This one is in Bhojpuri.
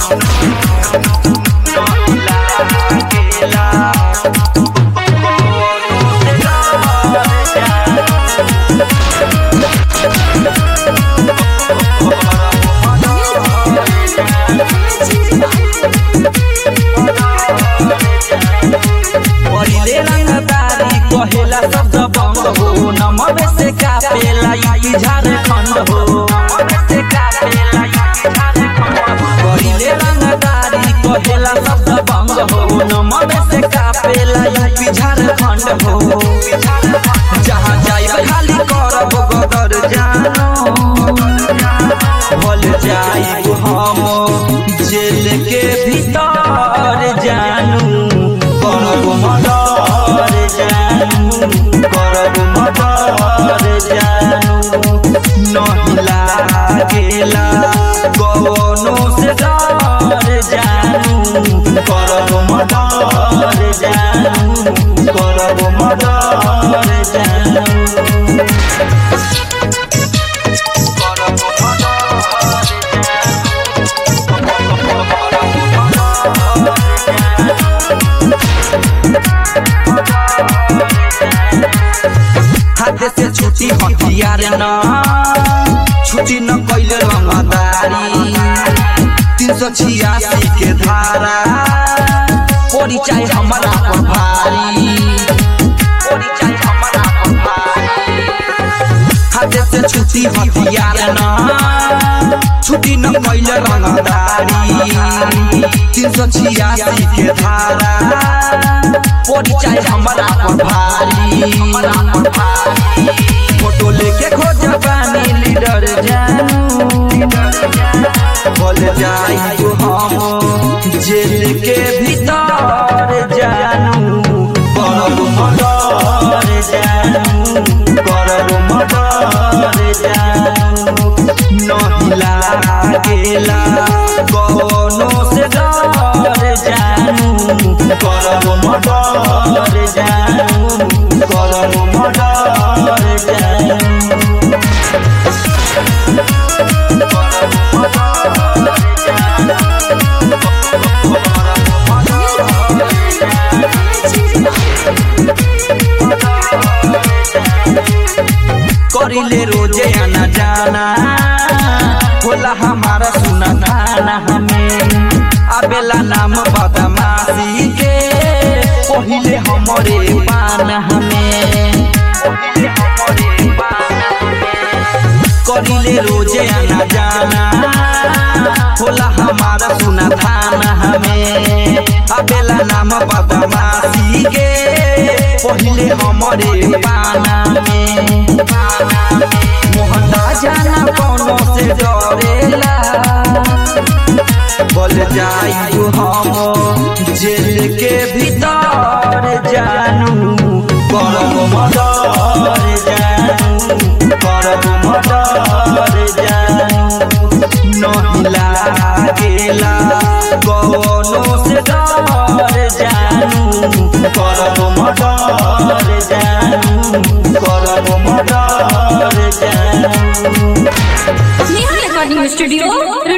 कहेला शब्द बंद हो नमवे से कापेला ई झारखंड हो कहिले रंगदारी कहेला शब्द बंद हो नमवे से कापेला ई झारखंड हो जहाँ जाइब खाली करब गदर जानो भल जाइब हम जेल के भीतर जानू करब मर्डर जानू नहीं लागेला कौनो से डर जानू करब मर्डर जानू करब मर्डर जानू हाथ से छुट्टी हथियार न छुट्टी न कैले रंगदारी 386 के धारा परिचय हमारा भारी परिचय हमारा भारी हाथ से छुट्टी हथियार न छुट्टी न कैले रंगदारी 386 के धारा परिचय हमारा भारी फोटो लेके खोज पानी लीडर जानू बोल जाई तो हम जेल के भीतर जानू करब मर्डर जानू करब मर्डर जानू नहीं लागेला कौनो से डर जानू करब मर्डर जानू करब मर्डर जानू करिले रोजे आना जाना होला हमारा सुना खाना हमें आबेला नाम बदमाशी के पहिले हमरे पान हमें करिले रोजे आना जाना होला हमारा सुना थाना हमें आबेला नाम बदमाशी के पहिले हमरे पाना में मोहना जाना कौनो से डरेला बोल जाई हम जेल के भीतर जानू करब मर्डर जानू करब मर्डर जानू नहीं लागेला कौनो से डर जानू करब मर्डर जानू करब मर्डर जानू नेहा रिकॉर्डिंग स्टूडियो